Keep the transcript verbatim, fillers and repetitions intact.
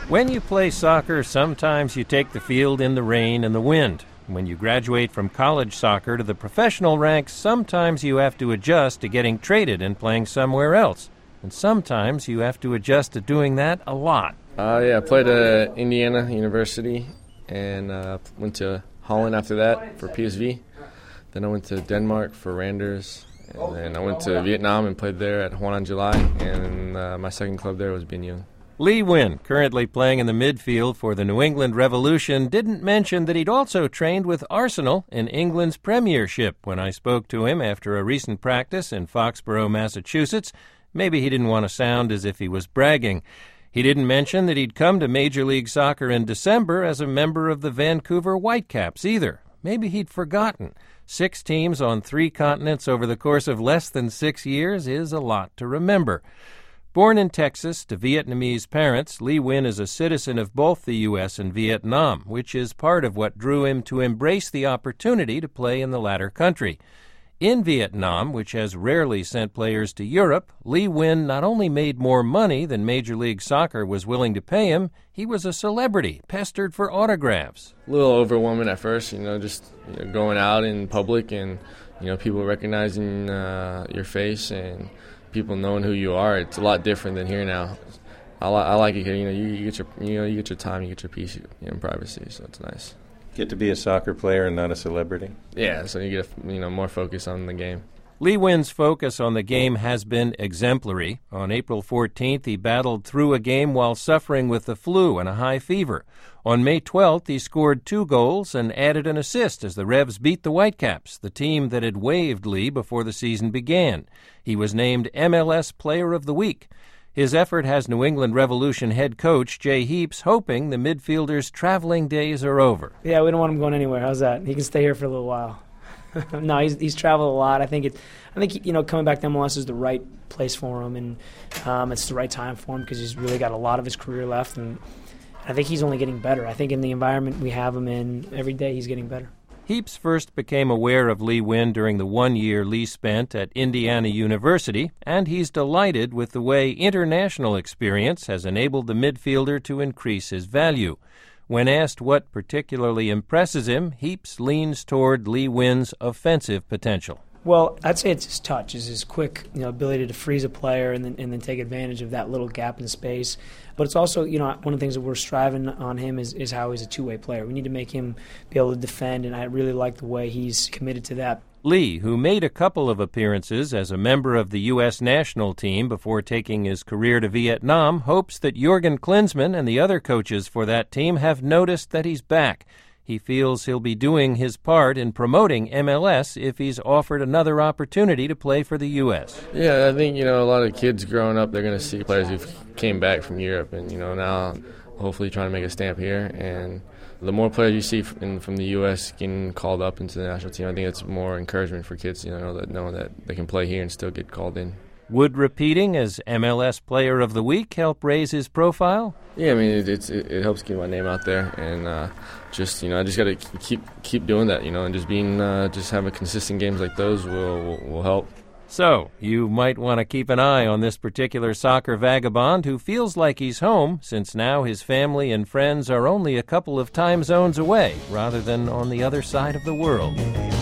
When you play soccer, sometimes you take the field in the rain and the wind. When you graduate from college soccer to the professional ranks, sometimes you have to adjust to getting traded and playing somewhere else. And sometimes you have to adjust to doing that a lot. Uh, yeah, I played at Indiana University and uh, went to Holland after that for P S V. Then I went to Denmark for Randers. And then I went to Vietnam and played there at Hoan Anh July. And uh, my second club there was Bien Yeung. Lee Nguyen, currently playing in the midfield for the New England Revolution, didn't mention that he'd also trained with Arsenal in England's Premiership when I spoke to him after a recent practice in Foxborough, Massachusetts. Maybe he didn't want to sound as if he was bragging. He didn't mention that he'd come to Major League Soccer in December as a member of the Vancouver Whitecaps either. Maybe he'd forgotten. Six teams on three continents over the course of less than six years is a lot to remember. Born in Texas to Vietnamese parents, Lee Nguyen is a citizen of both the U S and Vietnam, which is part of what drew him to embrace the opportunity to play in the latter country. In Vietnam, which has rarely sent players to Europe, Lee Nguyen not only made more money than Major League Soccer was willing to pay him, he was a celebrity, pestered for autographs. A little overwhelming at first, you know, just you know, going out in public and, you know, people recognizing uh, your face and people knowing who you are. It's a lot different than here now. I, li- I like it here. You know, you, you get your, you know, you get your time, you get your peace, you know, in privacy. So it's nice. Get to be a soccer player and not a celebrity. Yeah, so you get you know more focus on the game. Lee Nguyen's focus on the game has been exemplary. On April fourteenth, he battled through a game while suffering with the flu and a high fever. On May twelfth, he scored two goals and added an assist as the Revs beat the Whitecaps, the team that had waived Lee before the season began. He was named M L S Player of the Week. His effort has New England Revolution head coach Jay Heaps hoping the midfielder's traveling days are over. Yeah, we don't want him going anywhere. How's that? He can stay here for a little while. No, he's he's traveled a lot. I think it. I think you know coming back to M L S is the right place for him, and um, it's the right time for him because he's really got a lot of his career left, and I think he's only getting better. I think in the environment we have him in, every day he's getting better. Heaps first became aware of Lee Nguyen during the one year Lee spent at Indiana University, and he's delighted with the way international experience has enabled the midfielder to increase his value. When asked what particularly impresses him, Heaps leans toward Lee Nguyen's offensive potential. Well, I'd say it's his touch, is his quick you know, ability to freeze a player and then, and then take advantage of that little gap in space. But it's also, you know, one of the things that we're striving on him is, is how he's a two-way player. We need to make him be able to defend, and I really like the way he's committed to that. Lee, who made a couple of appearances as a member of the U S national team before taking his career to Vietnam, hopes that Jurgen Klinsmann and the other coaches for that team have noticed that he's back. He feels he'll be doing his part in promoting M L S if he's offered another opportunity to play for the U S. Yeah, I think, you know, a lot of kids growing up, they're going to see players who came back from Europe and, you know, now hopefully trying to make a stamp here. And the more players you see from, from the U S getting called up into the national team, I think it's more encouragement for kids, you know, that know that they can play here and still get called in. Would repeating as M L S Player of the Week help raise his profile? Yeah, I mean, it, it's, it, it helps get my name out there, and uh, just, you know, I just got to keep keep doing that, you know, and just being, uh, just having consistent games like those will, will, will help. So, you might want to keep an eye on this particular soccer vagabond who feels like he's home, since now his family and friends are only a couple of time zones away, rather than on the other side of the world.